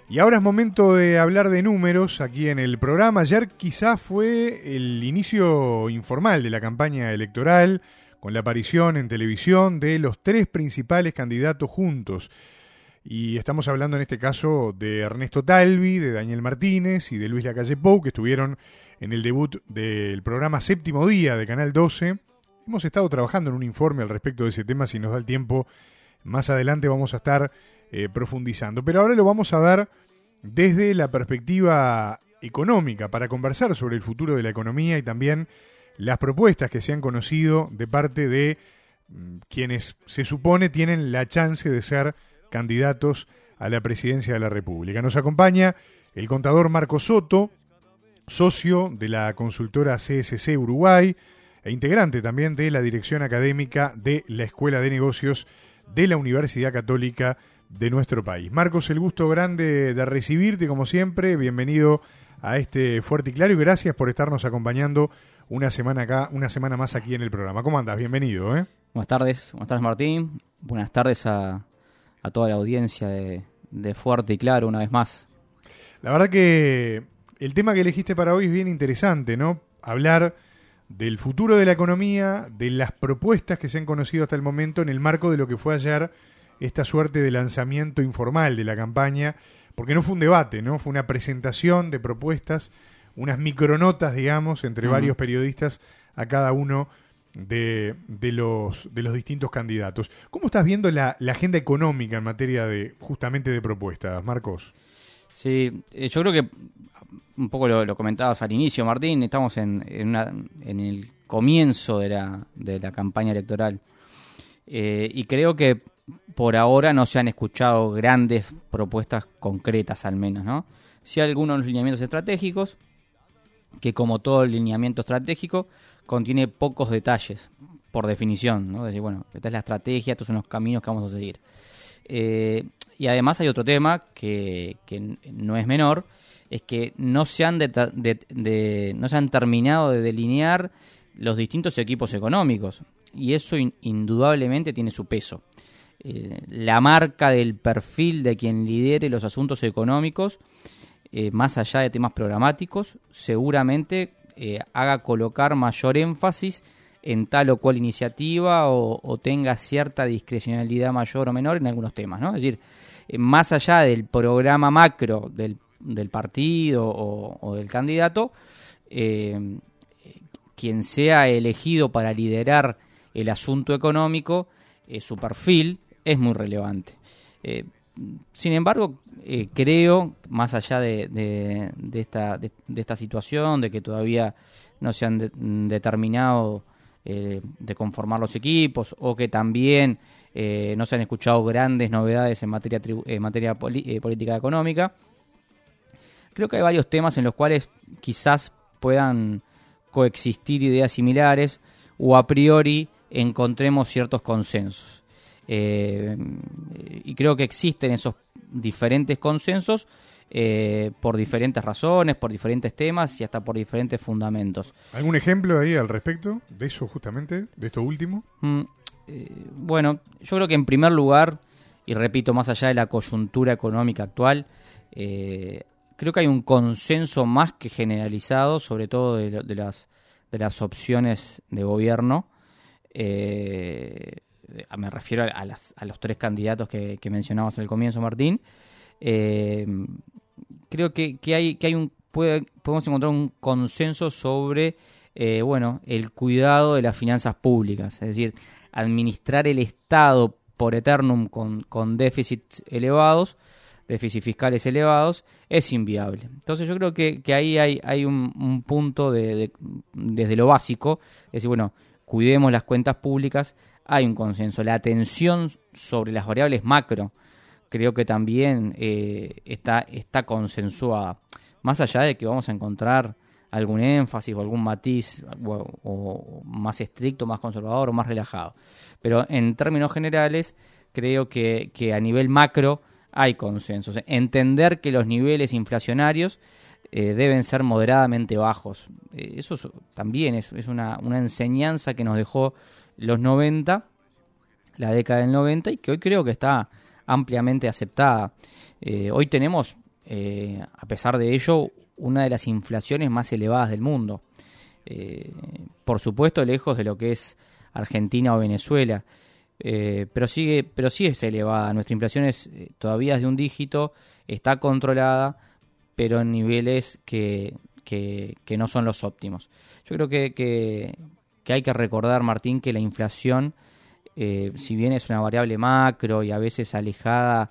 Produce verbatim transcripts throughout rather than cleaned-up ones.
Y ahora es momento de hablar de números aquí en el programa. Ayer quizás fue el inicio informal de la campaña electoral, con la aparición en televisión de los tres principales candidatos juntos. Y estamos hablando en este caso de Ernesto Talvi, de Daniel Martínez y de Luis Lacalle Pou, que estuvieron en el debut del programa Séptimo Día de Canal doce. Hemos estado trabajando en un informe al respecto de ese tema, si nos da el tiempo, más adelante vamos a estar eh, profundizando. Pero ahora lo vamos a ver desde la perspectiva económica, para conversar sobre el futuro de la economía y también las propuestas que se han conocido de parte de mm, quienes se supone tienen la chance de ser candidatos a la presidencia de la República. Nos acompaña el contador Marco Soto, socio de la consultora C S C Uruguay e integrante también de la dirección académica de la Escuela de Negocios de la Universidad Católica de nuestro país. Marcos, el gusto grande de recibirte como siempre. Bienvenido a este Fuerte y Claro y gracias por estarnos acompañando una semana acá, una semana más aquí en el programa. ¿Cómo andás? Bienvenido, ¿eh? Buenas tardes, buenas tardes Martín. Buenas tardes a, a toda la audiencia de, de Fuerte y Claro una vez más. La verdad que el tema que elegiste para hoy es bien interesante, ¿no? Hablar del futuro de la economía, de las propuestas que se han conocido hasta el momento en el marco de lo que fue ayer esta suerte de lanzamiento informal de la campaña, porque no fue un debate, ¿no? Fue una presentación de propuestas, unas micronotas, digamos, entre uh-huh. varios periodistas a cada uno de, de, los, de los distintos candidatos. ¿Cómo estás viendo la, la agenda económica en materia de justamente de propuestas, Marcos? Sí, eh, yo creo que un poco lo, lo comentabas al inicio, Martín, estamos en, en, una, en el comienzo de la, de la campaña electoral eh, y creo que por ahora no se han escuchado grandes propuestas concretas al menos, ¿no? Sí algunos lineamientos estratégicos, que como todo lineamiento estratégico contiene pocos detalles, por definición, ¿no? Es decir, bueno, esta es la estrategia, estos son los caminos que vamos a seguir. Eh, y además hay otro tema que, que no es menor, es que no se han de, de, de, no se han terminado de delinear los distintos equipos económicos, y eso in, indudablemente tiene su peso. Eh, la marca del perfil de quien lidere los asuntos económicos, eh, más allá de temas programáticos, seguramente eh, haga colocar mayor énfasis en tal o cual iniciativa o, o tenga cierta discrecionalidad mayor o menor en algunos temas, ¿no? Es decir, eh, más allá del programa macro del, del partido o, o del candidato, eh, quien sea elegido para liderar el asunto económico, eh, su perfil es muy relevante. Eh, sin embargo, eh, creo, más allá de, de, de, esta, de, de esta situación, de que todavía no se han de, determinado eh, de conformar los equipos, o que también eh, no se han escuchado grandes novedades en materia, tribu- en materia poli- eh, política económica, creo que hay varios temas en los cuales quizás puedan coexistir ideas similares o a priori encontremos ciertos consensos. Eh, y creo que existen esos diferentes consensos eh, por diferentes razones, por diferentes temas y hasta por diferentes fundamentos. ¿Algún ejemplo ahí al respecto de eso justamente, de esto último? Mm, eh, bueno, yo creo que en primer lugar, y repito, más allá de la coyuntura económica actual, eh, creo que hay un consenso más que generalizado, sobre todo de, de, las, de las opciones de gobierno. Eh, me refiero a, las, a los tres candidatos que, que mencionabas al comienzo, Martín. Eh, creo que, que hay que hay un puede, podemos encontrar un consenso sobre eh, bueno el cuidado de las finanzas públicas, es decir, administrar el Estado por eternum con, con déficits elevados, déficits fiscales elevados, es inviable. Entonces yo creo que, que ahí hay, hay un, un punto de, de, desde lo básico, es decir, bueno, cuidemos las cuentas públicas. Hay un consenso. La atención sobre las variables macro creo que también eh, está, está consensuada. Más allá de que vamos a encontrar algún énfasis o algún matiz o, o más estricto, más conservador o más relajado. Pero en términos generales creo que, que a nivel macro hay consensos. Entender que los niveles inflacionarios eh, deben ser moderadamente bajos. Eh, eso es, también es, es una, una enseñanza que nos dejó los noventa, la década del noventa, y que hoy creo que está ampliamente aceptada. Eh, hoy tenemos eh, a pesar de ello, una de las inflaciones más elevadas del mundo. Eh, por supuesto, lejos de lo que es Argentina o Venezuela, eh, pero sigue, pero sí es elevada. Nuestra inflación es eh, todavía es de un dígito, está controlada, pero en niveles que, que, que no son los óptimos. Yo creo que, que, que hay que recordar, Martín, que la inflación, eh, si bien es una variable macro y a veces alejada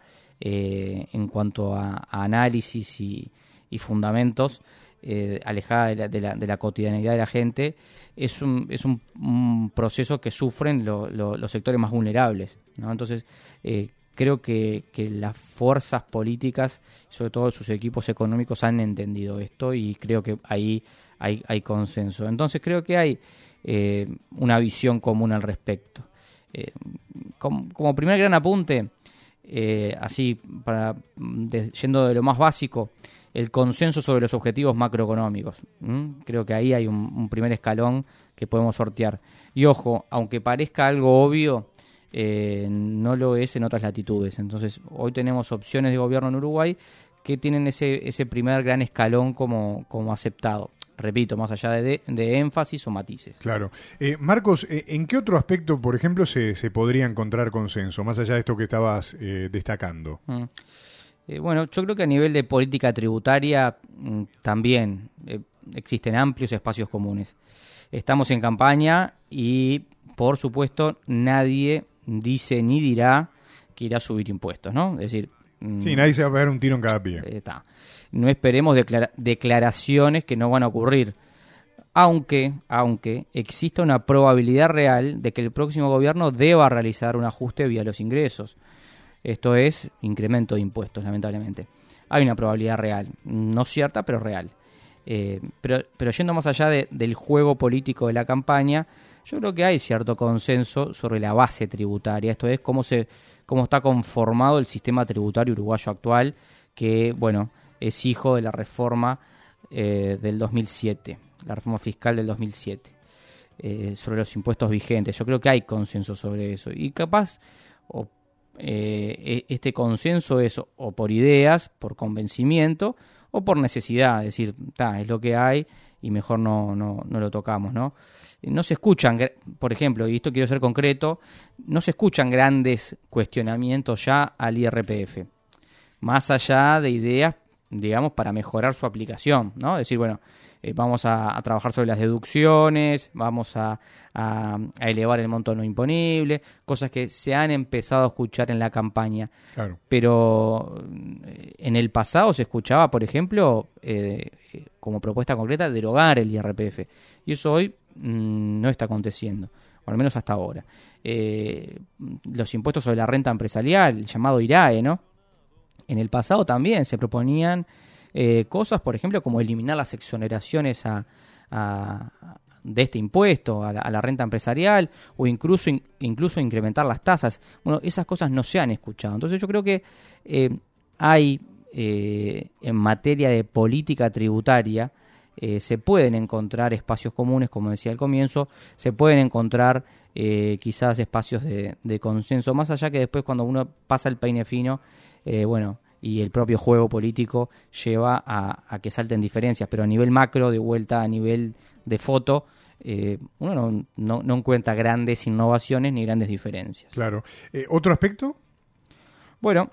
eh, en cuanto a, a análisis y, y fundamentos, eh, alejada de la, de, la, de la cotidianidad de la gente, es un, es un, un proceso que sufren lo, lo, los sectores más vulnerables, ¿no? Entonces, eh, creo que, que las fuerzas políticas, sobre todo sus equipos económicos, han entendido esto y creo que ahí hay, hay consenso. Entonces, creo que hay eh, una visión común al respecto. Eh, como, como primer gran apunte, eh, así, para de, yendo de lo más básico, el consenso sobre los objetivos macroeconómicos. ¿Mm? Creo que ahí hay un, un primer escalón que podemos sortear. Y ojo, aunque parezca algo obvio, eh, no lo es en otras latitudes. Entonces, hoy tenemos opciones de gobierno en Uruguay que tienen ese, ese primer gran escalón como, como aceptado. Repito, más allá de, de énfasis o matices. Claro. Eh, Marcos, eh, ¿en qué otro aspecto, por ejemplo, se, se podría encontrar consenso, más allá de esto que estabas eh, destacando? Mm. Eh, bueno, yo creo que a nivel de política tributaria mm, también eh, existen amplios espacios comunes. Estamos en campaña y, por supuesto, nadie dice ni dirá que irá a subir impuestos, ¿no? Es decir... Mm, sí, nadie se va a pegar un tiro en cada pie. Eh, está. No esperemos declara- declaraciones que no van a ocurrir. Aunque, aunque exista una probabilidad real de que el próximo gobierno deba realizar un ajuste vía los ingresos. Esto es incremento de impuestos, lamentablemente. Hay una probabilidad real, no cierta, pero real. Eh, pero, pero yendo más allá de, del juego político de la campaña, yo creo que hay cierto consenso sobre la base tributaria. Esto es cómo se cómo está conformado el sistema tributario uruguayo actual, que, bueno, es hijo de la reforma eh, del dos mil siete, la reforma fiscal del dos mil siete, eh, sobre los impuestos vigentes. Yo creo que hay consenso sobre eso. Y capaz... o Eh, este consenso es o por ideas, por convencimiento o por necesidad, es decir, ta, es lo que hay y mejor no, no, no lo tocamos, ¿no? No se escuchan, por ejemplo, y esto quiero ser concreto, no se escuchan grandes cuestionamientos ya al I R P F, más allá de ideas, digamos, para mejorar su aplicación, ¿no? Es decir, bueno, eh, vamos a, a trabajar sobre las deducciones, vamos a, a, a elevar el monto no imponible, cosas que se han empezado a escuchar en la campaña. Claro. Pero eh, en el pasado se escuchaba, por ejemplo, eh, como propuesta concreta, derogar el I R P F. Y eso hoy mmm, no está aconteciendo, o al menos hasta ahora. Eh, los impuestos sobre la renta empresarial, el llamado I R A E, ¿no? En el pasado también se proponían eh, cosas, por ejemplo, como eliminar las exoneraciones a, a, de este impuesto a la, a la renta empresarial o incluso in, incluso incrementar las tasas. Bueno, esas cosas no se han escuchado. Entonces yo creo que eh, hay eh, en materia de política tributaria eh, se pueden encontrar espacios comunes, como decía al comienzo, se pueden encontrar eh, quizás espacios de, de consenso, más allá que después cuando uno pasa el peine fino, Eh, bueno, y el propio juego político lleva a, a que salten diferencias, pero a nivel macro, de vuelta a nivel de foto, eh, uno no, no, no encuentra grandes innovaciones ni grandes diferencias. Claro. Eh, ¿Otro aspecto? Bueno,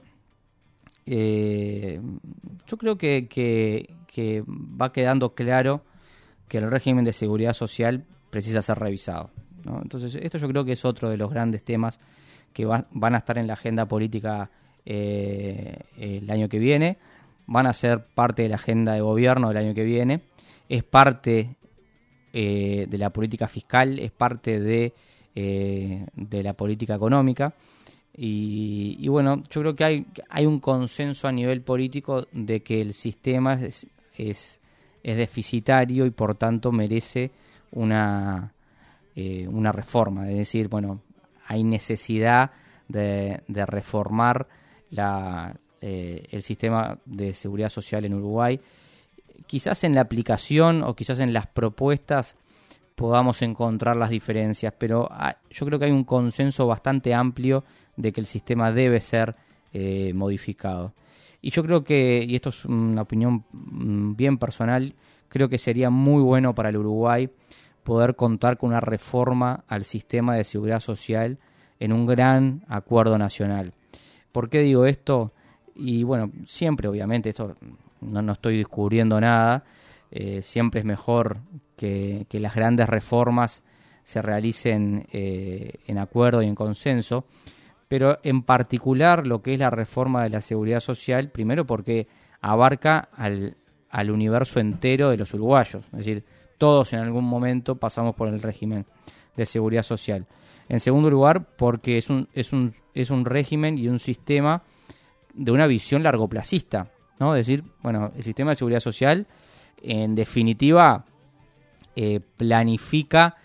eh, yo creo que, que, que va quedando claro que el régimen de seguridad social precisa ser revisado, ¿no? Entonces, esto yo creo que es otro de los grandes temas que va, van a estar en la agenda política Eh, el año que viene, van a ser parte de la agenda de gobierno del año que viene, es parte eh, de la política fiscal, es parte de, eh, de la política económica y, y bueno, yo creo que hay, hay un consenso a nivel político de que el sistema es, es, es deficitario y por tanto merece una, eh, una reforma, es decir, bueno, hay necesidad de, de reformar La, eh, el sistema de seguridad social en Uruguay. Quizás en la aplicación o quizás en las propuestas podamos encontrar las diferencias, pero hay, yo creo que hay un consenso bastante amplio de que el sistema debe ser eh, modificado. Y yo creo que, y esto es una opinión bien personal, creo que sería muy bueno para el Uruguay poder contar con una reforma al sistema de seguridad social en un gran acuerdo nacional. ¿Por qué digo esto? Y bueno, siempre obviamente, esto no, no estoy descubriendo nada, eh, siempre es mejor que, que las grandes reformas se realicen eh, en acuerdo y en consenso, pero en particular lo que es la reforma de la seguridad social, primero porque abarca al, al universo entero de los uruguayos, es decir, todos en algún momento pasamos por el régimen de seguridad social. En segundo lugar, porque es un, es un, es un régimen y un sistema de una visión largoplacista, ¿no? Es decir, bueno, el sistema de seguridad social, en definitiva, eh, planifica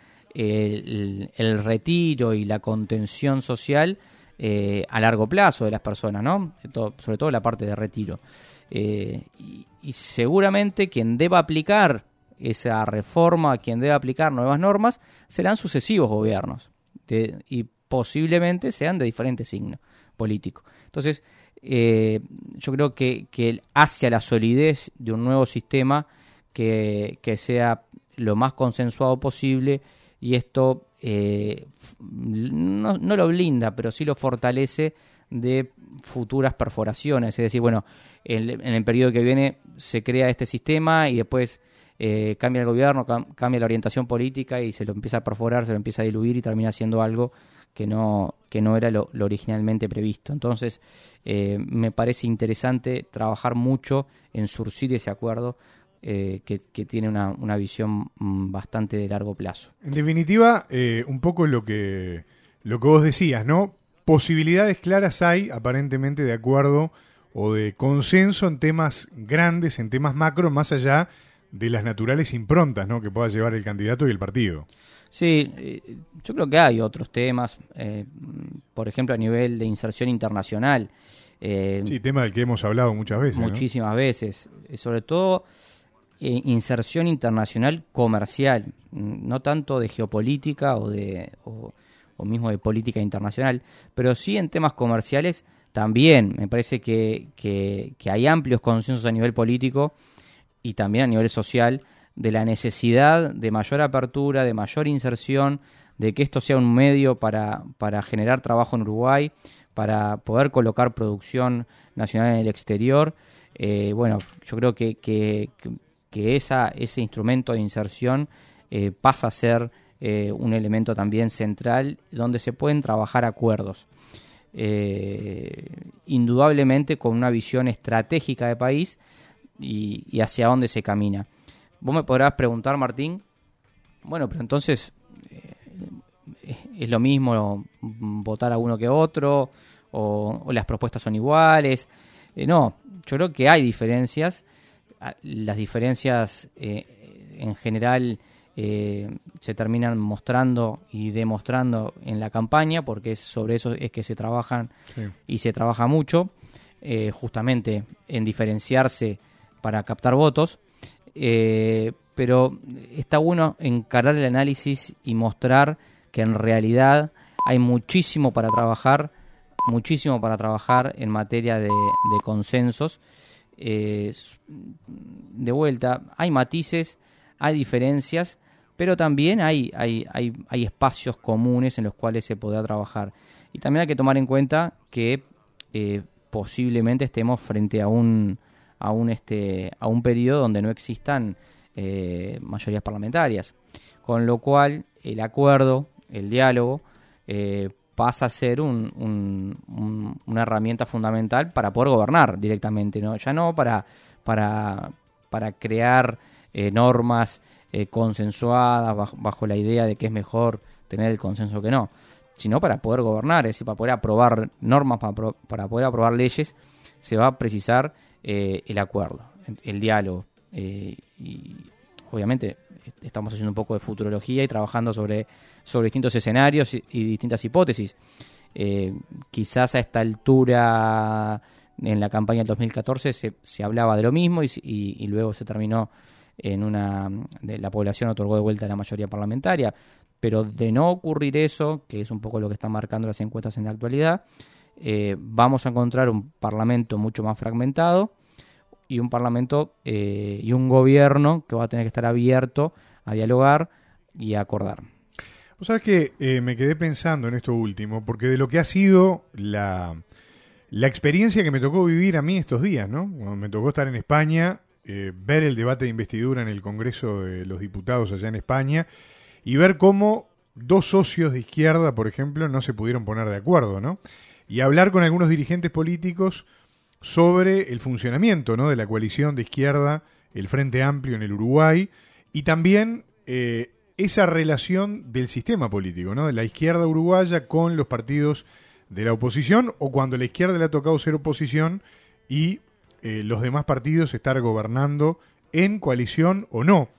el, el retiro y la contención social eh, a largo plazo de las personas, ¿no? Todo, sobre todo la parte de retiro. Eh, y, y seguramente quien deba aplicar esa reforma, quien deba aplicar nuevas normas, serán sucesivos gobiernos de, y posiblemente sean de diferentes signos políticos. Entonces, eh, yo creo que, que hacia la solidez de un nuevo sistema que, que sea lo más consensuado posible, y esto eh, no, no lo blinda, pero sí lo fortalece de futuras perforaciones. Es decir, bueno, en, en el periodo que viene se crea este sistema y después eh, cambia el gobierno, cam, cambia la orientación política y se lo empieza a perforar, se lo empieza a diluir y termina siendo algo que no, que no era lo, lo originalmente previsto. Entonces, eh, me parece interesante trabajar mucho en surcir ese acuerdo eh, que, que tiene una, una visión bastante de largo plazo. En definitiva, eh, un poco lo que, lo que vos decías, ¿no? Posibilidades claras hay, aparentemente, de acuerdo o de consenso en temas grandes, en temas macro, más allá de las naturales improntas, ¿no?, que pueda llevar el candidato y el partido. Sí, eh, yo creo que hay otros temas, eh, por ejemplo, a nivel de inserción internacional. Eh, sí, tema del que hemos hablado muchas veces. Muchísimas ¿no? veces, eh, sobre todo eh, inserción internacional comercial, no tanto de geopolítica o de o, o mismo de política internacional, pero sí en temas comerciales también. Me parece que, que, que hay amplios consensos a nivel político y también a nivel social de la necesidad de mayor apertura, de mayor inserción, de que esto sea un medio para, para generar trabajo en Uruguay, para poder colocar producción nacional en el exterior. Eh, bueno, yo creo que, que, que esa, ese instrumento de inserción eh, pasa a ser eh, un elemento también central donde se pueden trabajar acuerdos. Eh, indudablemente con una visión estratégica de país y, y hacia dónde se camina. Vos me podrás preguntar, Martín, bueno, pero entonces eh, es lo mismo votar a uno que otro, o, o las propuestas son iguales. Eh, no, yo creo que hay diferencias. Las diferencias eh, en general eh, se terminan mostrando y demostrando en la campaña, porque sobre eso es que se trabajan sí. y se trabaja mucho, eh, justamente en diferenciarse para captar votos. Eh, pero está bueno encarar el análisis y mostrar que en realidad hay muchísimo para trabajar, muchísimo para trabajar en materia de, de consensos. Eh, de vuelta, hay matices, hay diferencias, pero también hay, hay, hay, hay espacios comunes en los cuales se podrá trabajar. Y también hay que tomar en cuenta que eh, posiblemente estemos frente a un a un este a un periodo donde no existan eh, mayorías parlamentarias, con lo cual el acuerdo, el diálogo eh, pasa a ser un, un, un, una herramienta fundamental para poder gobernar directamente, ¿no? Ya no para para para crear eh, normas eh, consensuadas bajo, bajo la idea de que es mejor tener el consenso que no, sino para poder gobernar, es decir, para poder aprobar normas, para, para poder aprobar leyes, se va a precisar Eh, el acuerdo, el diálogo, eh, y obviamente estamos haciendo un poco de futurología y trabajando sobre, sobre distintos escenarios y, y distintas hipótesis. Eh, quizás a esta altura en la campaña del dos mil catorce se, se hablaba de lo mismo y, y, y luego se terminó en una de la población otorgó de vuelta la mayoría parlamentaria, pero de no ocurrir eso, que es un poco lo que están marcando las encuestas en la actualidad, eh, vamos a encontrar un parlamento mucho más fragmentado y un parlamento eh, y un gobierno que va a tener que estar abierto a dialogar y a acordar. Vos sabés que eh, me quedé pensando en esto último, porque de lo que ha sido la, la experiencia que me tocó vivir a mí estos días, ¿no? Cuando me tocó estar en España, eh, ver el debate de investidura en el Congreso de los Diputados allá en España y ver cómo dos socios de izquierda, por ejemplo, no se pudieron poner de acuerdo, ¿no? Y hablar con algunos dirigentes políticos sobre el funcionamiento, ¿no?, de la coalición de izquierda, el Frente Amplio en el Uruguay, y también eh, esa relación del sistema político, ¿no?, de la izquierda uruguaya con los partidos de la oposición, o cuando a la izquierda le ha tocado ser oposición y eh, los demás partidos estar gobernando en coalición o no.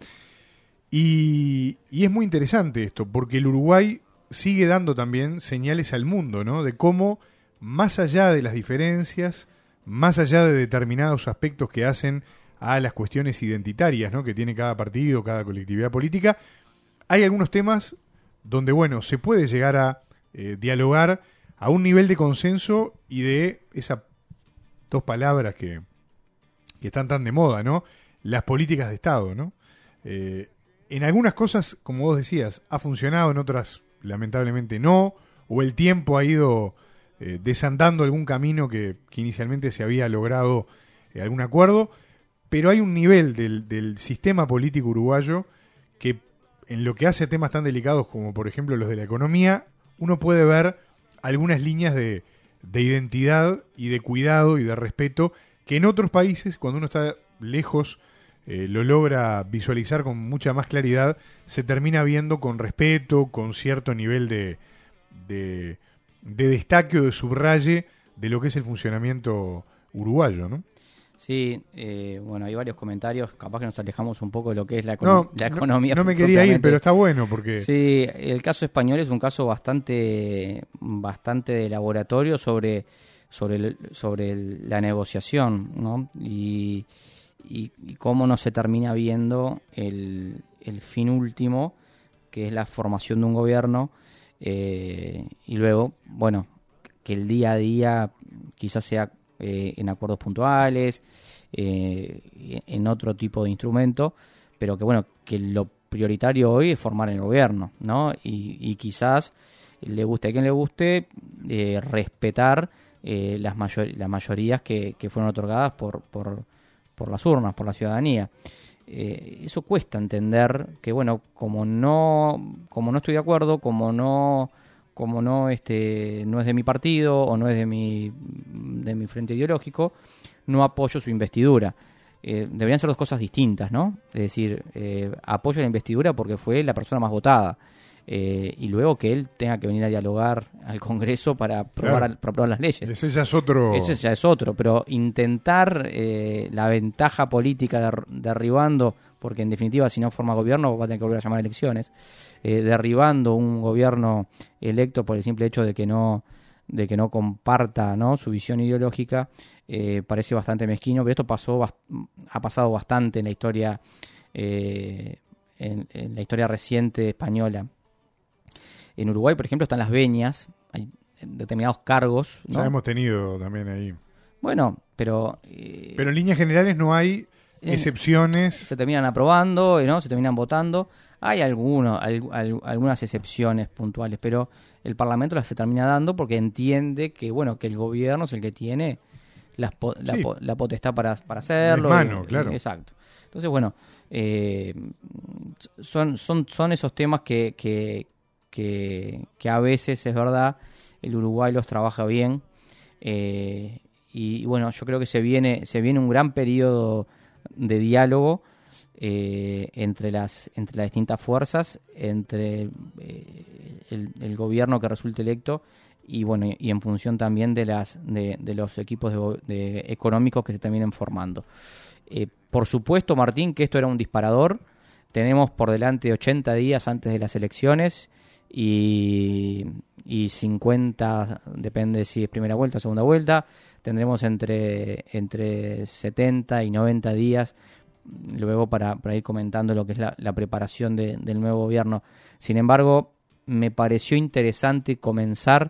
Y, y es muy interesante esto, porque el Uruguay sigue dando también señales al mundo, ¿no?, de cómo, más allá de las diferencias, más allá de determinados aspectos que hacen a las cuestiones identitarias, ¿no?, que tiene cada partido, cada colectividad política, hay algunos temas donde, bueno, se puede llegar a eh, dialogar a un nivel de consenso y de esas dos palabras que, que están tan de moda, ¿no?, las políticas de Estado, ¿no? Eh, en algunas cosas, como vos decías, ha funcionado, en otras lamentablemente no, o el tiempo ha ido eh, desandando algún camino que, que inicialmente se había logrado eh, algún acuerdo, pero hay un nivel del, del sistema político uruguayo que, en lo que hace a temas tan delicados como por ejemplo los de la economía, uno puede ver algunas líneas de, de identidad y de cuidado y de respeto que en otros países, cuando uno está lejos, eh, lo logra visualizar con mucha más claridad, se termina viendo con respeto, con cierto nivel de, de, de destaque o de subraye de lo que es el funcionamiento uruguayo, ¿no? Sí, eh, bueno, hay varios comentarios, capaz que nos alejamos un poco de lo que es la, econo- no, la economía. No, no me quería ir, pero está bueno porque... Sí, el caso español es un caso bastante bastante de laboratorio sobre sobre el- sobre el- la negociación, ¿no? Y, y, y cómo no se termina viendo el, el fin último, que es la formación de un gobierno, eh, y luego, bueno, que el día a día quizás sea eh, en acuerdos puntuales, eh, en otro tipo de instrumento, pero que bueno, que lo prioritario hoy es formar el gobierno, ¿no? Y, y quizás le guste a quien le guste, eh, respetar eh, las, mayor, las mayorías que, que fueron otorgadas por, por, por las urnas, por la ciudadanía. Eh, eso cuesta entender que, bueno, como no, como no estoy de acuerdo, como no... como no este no es de mi partido o no es de mi de mi frente ideológico, no apoyo su investidura. Eh, deberían ser dos cosas distintas, ¿no? Es decir, eh, apoyo la investidura porque fue la persona más votada, eh, y luego que él tenga que venir a dialogar al Congreso para aprobar, Claro. para aprobar las leyes. Ese ya es otro... Ese ya es otro, pero intentar eh, la ventaja política der, derribando, porque en definitiva si no forma gobierno va a tener que volver a llamar a elecciones, eh, derribando un gobierno electo por el simple hecho de que no de que no comparta, ¿no?, su visión ideológica, eh, parece bastante mezquino, pero esto pasó bast- ha pasado bastante en la historia eh, en, en la historia reciente española. En Uruguay, por ejemplo, están las veñas, hay determinados cargos, ¿no? Ya hemos tenido también ahí. Bueno, pero... Eh, Pero en líneas generales no hay en- excepciones. se terminan aprobando, ¿no? Se terminan votando. Hay algunos, al- al- algunas excepciones puntuales, pero el Parlamento las se termina dando porque entiende que, bueno, que el gobierno es el que tiene las po- la, Sí. po- la potestad para, para hacerlo. En mano, y- claro. y- exacto. Entonces, bueno, eh, son, son, son esos temas que, que, que, que a veces, es verdad, el Uruguay los trabaja bien. Eh, y, y bueno, yo creo que se viene, se viene un gran periodo de diálogo eh, entre las entre las distintas fuerzas, entre eh, el, el gobierno que resulte electo y bueno y, y en función también de las de, de los equipos de, go- de económicos que se terminen formando. Eh, por supuesto, Martín, que esto era un disparador. Tenemos por delante ochenta días antes de las elecciones y, y cincuenta, depende si es primera vuelta o segunda vuelta. Tendremos entre, entre setenta y noventa días luego para, para ir comentando lo que es la, la preparación de, del nuevo gobierno. Sin embargo, me pareció interesante comenzar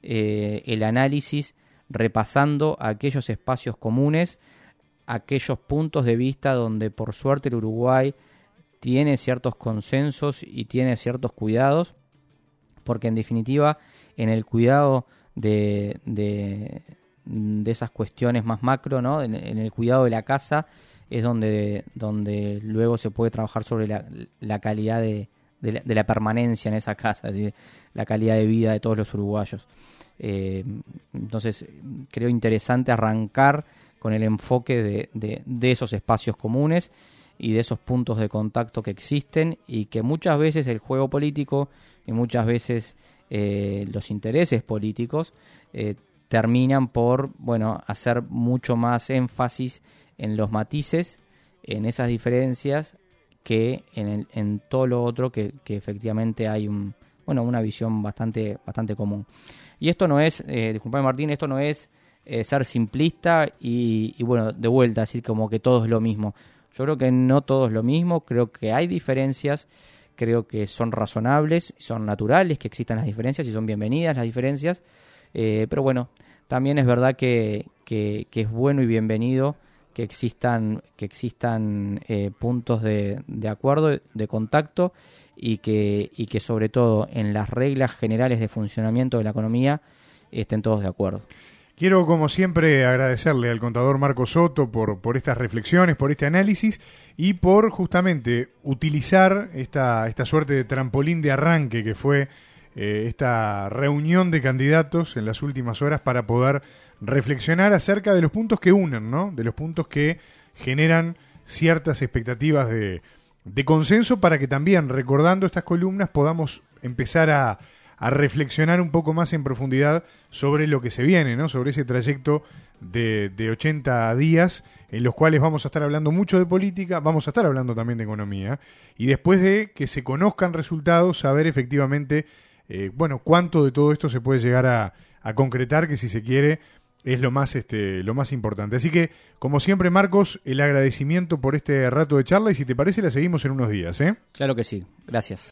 eh, el análisis repasando aquellos espacios comunes, aquellos puntos de vista donde por suerte el Uruguay tiene ciertos consensos y tiene ciertos cuidados, porque en definitiva en el cuidado de, de, de esas cuestiones más macro, ¿no? en, en el cuidado de la casa es donde, donde luego se puede trabajar sobre la, la calidad de, de, la, de la permanencia en esa casa, es decir, la calidad de vida de todos los uruguayos. Eh, entonces creo interesante arrancar con el enfoque de, de, de esos espacios comunes y de esos puntos de contacto que existen, y que muchas veces el juego político y muchas veces eh, los intereses políticos eh, terminan por, bueno, hacer mucho más énfasis en los matices, en esas diferencias, que en, el, en todo lo otro que, que efectivamente hay un, bueno, una visión bastante, bastante común. Y esto no es, eh, disculpame Martín, esto no es eh, ser simplista y, y bueno, de vuelta decir como que todo es lo mismo. Yo creo que no todo es lo mismo, creo que hay diferencias, creo que son razonables, son naturales que existan las diferencias y son bienvenidas las diferencias, eh, pero bueno, también es verdad que, que, que es bueno y bienvenido que existan, que existan eh, puntos de, de acuerdo, de contacto, y que, y que sobre todo en las reglas generales de funcionamiento de la economía estén todos de acuerdo. Quiero, como siempre, agradecerle al contador Marco Soto por, por estas reflexiones, por este análisis y por justamente utilizar esta, esta suerte de trampolín de arranque que fue eh, esta reunión de candidatos en las últimas horas para poder reflexionar acerca de los puntos que unen, ¿no? De los puntos que generan ciertas expectativas de, de consenso, para que también, recordando estas columnas, podamos empezar a a reflexionar un poco más en profundidad sobre lo que se viene, ¿no? Sobre ese trayecto de, de ochenta días en los cuales vamos a estar hablando mucho de política, vamos a estar hablando también de economía, y después de que se conozcan resultados, saber efectivamente, eh, bueno, cuánto de todo esto se puede llegar a, a concretar, que si se quiere es lo más, este, lo más importante. Así que, como siempre, Marcos, el agradecimiento por este rato de charla, y si te parece la seguimos en unos días, ¿eh? Claro que sí, gracias.